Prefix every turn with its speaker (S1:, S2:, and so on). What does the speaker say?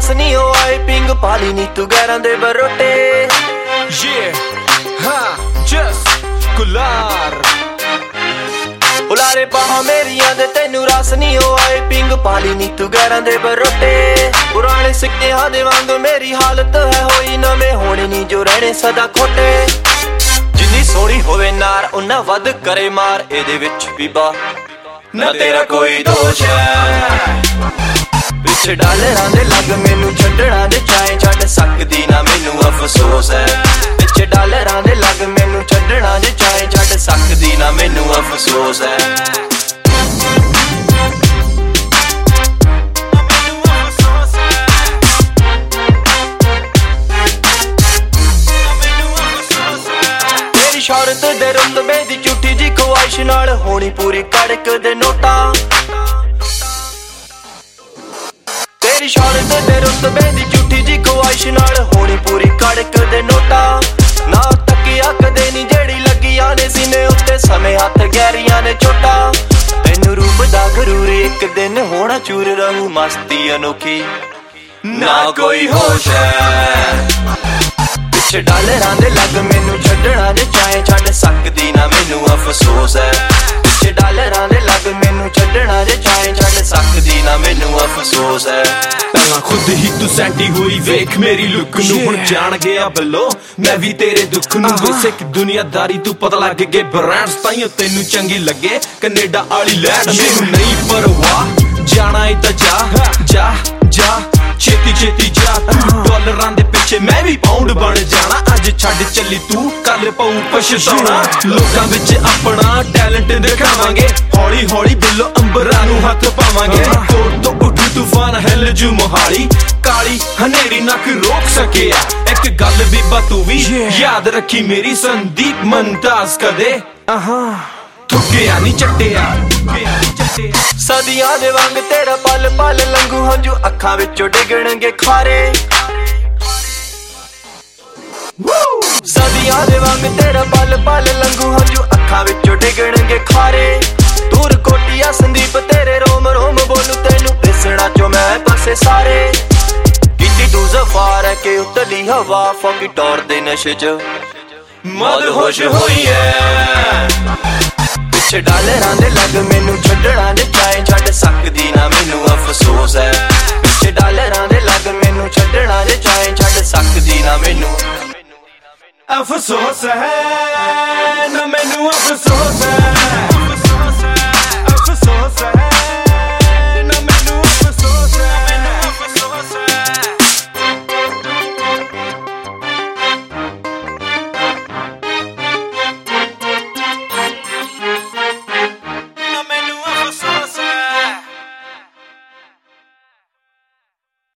S1: ਰਾਸ ਨੀ ਹੋ ਆਏ ਪਿੰਗ ਪਾਲੀ ਨੀ ਤੂੰ ਗੈਰਾਂ ਦੇ ਬਰੋਟੇ
S2: ਗੁਲਾਰ
S1: ਉਲਾਰੇ ਬਾਹਾਂ ਮੇਰੀਆਂ ਦੇ ਤੈਨੂੰ ਰਾਸ ਨੀ ਹੋ ਆਏ ਪਿੰਗ ਪਾਲੀ ਨੀ ਤੂੰ ਗੈਰਾਂ ਦੇ ਬਰੋਟੇ ਪੁਰਾਣੇ ਸਿੱਕਿਆਂ ਦੇ ਵਾਂਗ ਮੇਰੀ ਹਾਲਤ ਹੈ ਹੋਈ ਨਵੇਂ ਹੋਣੇ ਨੀ ਜੋ ਰਹਿਣੇ ਸਦਾ ਖੋਟੇ ਜਿੰਨੀ ਸੋਹਣੀ ਹੋਵੇ ਨਾਰ ਉਹਨਾਂ ਵੱਧ ਕਰੇ ਮਾਰ ਇਹਦੇ ਵਿੱਚ ਬੀਬਾ ਨਾ ਤੇਰਾ ਕੋਈ ਦੋਸ਼ ਹੈ ਪਿੱਛੇ ਡਾਲਰਾਂ ਦੇ ਲੱਗ ਮੈਨੂੰ ਛੱਡਣਾ ਦੇ ਚਾਹੇ ਛੱਡ ਸਕਦੀ ਨਾ ਮੈਨੂੰ ਅਫਸੋਸ ਹੈ ਪਿੱਛੇ ਡਾਲਰਾਂ ਦੇ ਲੱਗ ਮੈਨੂੰ ਛੱਡਣਾ ਦੇ ਚਾਹੇ ਛੱਡ ਸਕਦੀ ਨਾ ਮੈਨੂੰ ਅਫਸੋਸ ਹੈ ਤੇਰੀ ਸ਼ੌਹਰਤ ਦੇ ਰੁਤਬੇ ਦੀ ਝੂਠੀ ਜੀ ਖੁਆਇਸ਼ ਨਾਲ ਹੋਣੀ ਪੂਰੀ ਕੜਕ ਦੇ ਨੋਟਾਂ ਤੇਰੀ ਸ਼ੌਹਰਤ ਦੇ ਰੁਤਬੇ ਦੀ ਝੂਠੀ ਜੀ ਖੁਆਇਸ਼ ਨਾਲ ਹੋਣੀ ਪੂਰੀ ਕੜਕ ਦੇ ਨੋਟਾਂ ਨਾ ਤੱਕਿਆ ਕਦੇ ਨੀ ਜਿਹੜੀ ਲੱਗੀਆਂ ਨੇ ਸੀਨੇ ਉੱਤੇ ਸਮੇਂ ਹੱਥ ਗਹਿਰੀਆਂ ਨੇ ਚੋਟਾਂ ਤੈਨੂੰ ਰੂਪ ਦਾ ਗਰੂਰ ਇੱਕ ਦਿਨ ਹੋਣਾ ਚੂਰ ਰਹੂ ਮਸਤੀ ਅਨੋਖੀ ਨਾ ਕੋਈ ਹੋਸ਼ ਹੈ ਪਿੱਛੇ ਡਾਲਰਾਂ ਦੇ ਲੱਗ ਮੈਨੂੰ ਛੱਡਣਾ ਜੇ ਚਾਹੇ ਛੱਡ ਸਕਦੀ ਨਾ ਮੈਨੂੰ ਅਫਸੋਸ ਹੈ ਪਿੱਛੇ ਡਾਲਰਾਂ ਦੇ ਲੱਗ ਮੈਨੂੰ ਛੱਡਣਾ ਜੇ ਚਾਹੇ ਛੱਡ ਸਕਦੀ ਨਾ ਮੈਨੂੰ ਅਫਸੋਸ ਹੈ
S2: ਪਹਿਲਾਂ ਖੁਦ ਹੀ ਤੂੰ ਸੈਂਟੀ ਹੋਈ ਵੇਖ ਮੇਰੀ ਲੁੱਕ ਨੂੰ ਹੁਣ ਜਾਣ ਗਿਆ ਬਲੋ ਮੈਂ ਵੀ ਤੇਰੇ ਦੁੱਖ ਨੂੰ ਵੈਸੇ ਕਿ ਦੁਨੀਆਦਾਰੀ ਤੂੰ ਪਤਾ ਲੱਗ ਗਏ ਬ੍ਰਾਂਡਸ ਤਾਈਓ ਤੈਨੂੰ ਚੰਗੀ ਲੱਗੇ ਕੈਨੇਡਾ ਵਾਲੀ ਲੈਂਡ ਮੈਨੂੰ ਨਹੀਂ ਪਰਵਾਹ ਜਾਣਾ ਏ ਤਾਂ ਜਾ ਛੇਤੀ ਛੇਤੀ ਜਾ ਤੂੰ ਡਾਲਰਾਂ ਦੇ ਪਿੱਛੇ ਮੈਂ ਵੀ ਪਾਉਂਡ ਬਣ ਜਾਣਾ ਅੱਜ ਛੱਡ ਚੱਲੀ ਤੂੰ ਕੱਲ ਪਊ ਪਛਤਾਉਣਾ ਲੋਕਾਂ ਵਿੱਚ ਆਪਣਾ ਟੈਲੈਂਟ ਦਿਖਾਵਾਂਗੇ ਹੌਲੀ ਹੌਲੀ ਬਿੱਲੋ ਅੰਬਰਾਂ ਨੂੰ ਹੱਥ ਪਾਵਾਂਗੇ ਕੋਰ ਤੋਂ ਉੱਠ ਤੂਫਾਨ ਹਿੱਲ ਜੂ ਮੋਹਾਲੀ ਕਾਲੀ ਹਨੇਰੀ ਨਾ ਕੋਈ ਰੋਕ ਸਕਿਆ ਇੱਕ ਗੱਲ ਬੀਬਾ ਤੂੰ ਵੀ ਯਾਦ ਰੱਖੀ ਮੇਰੀ ਸੰਦੀਪ ਮੰਤਾਜ਼ ਕਦੇ ਥੁੱਕਿਆ ਨੀ ਚੱਟਿਆ
S1: ਸਦੀਆਂ ਦੇ ਵਾਂਗ ਤੇਰਾ ਪਲ ਪਲ ਲੰਘੂ ਹੰਝੂ ਅੱਖਾਂ ਵਿੱਚੋਂ ਡਿੱਗਣਗੇ ਖਾਰੇ ਸਦੀਆਂ ਦੇ ਵਾਂਗ ਤੇਰਾ ਪਲ ਪਲ ਲੰਘੂ ਹੰਝੂ ਅੱਖਾਂ ਵਿੱਚੋਂ ਡਿੱਗਣਗੇ ਖਾਰੇ ਦੂਰ ਕੋਟੀਆ ਸੰਦੀਪ ਤੇਰੇ ਰੋਮ ਰੋਮ ਬੋਲੂ ਤੈਨੂੰ ਦਿਸਣਾ ਚੋ ਮੈਂ ਪਾਸੇ ਸਾਰੇ ਕੀਤੀ ਤੂੰ ਜ਼ਫਾਰ ਹੈ ਕਿ ਉਤਲੀ ਹਵਾ ਫੋਕੀ ਟੌਰ ਦੇ ਨਸ਼ੇ ਚ ਮਦ ਹੋਸ਼ ਹੋਈ ਹੈ ਪਿੱਛੇ ਡਾਲਰਾਂ ਦੇ ਲੱਗ ਮੈਨੂੰ ਛੱਡਣਾ ਜੇ ਚਾਹੇ ਛੱਡ ਸਕਦੀ ਨਾ ਮੈਨੂੰ ਅਫਸੋਸ ਹੈ ਪਿੱਛੇ ਡਾਲਰਾਂ ਦੇ ਲੱਗ ਮੈਨੂੰ ਛੱਡਣਾ ਜੇ ਚਾਹੇ ਛੱਡ ਸਕਦੀ ਨਾ ਮੈਨੂੰ
S2: ਅਫਸੋਸ ਹੈ ਨਾ ਮੈਨੂੰ ਅਫਸੋਸ ਹੈ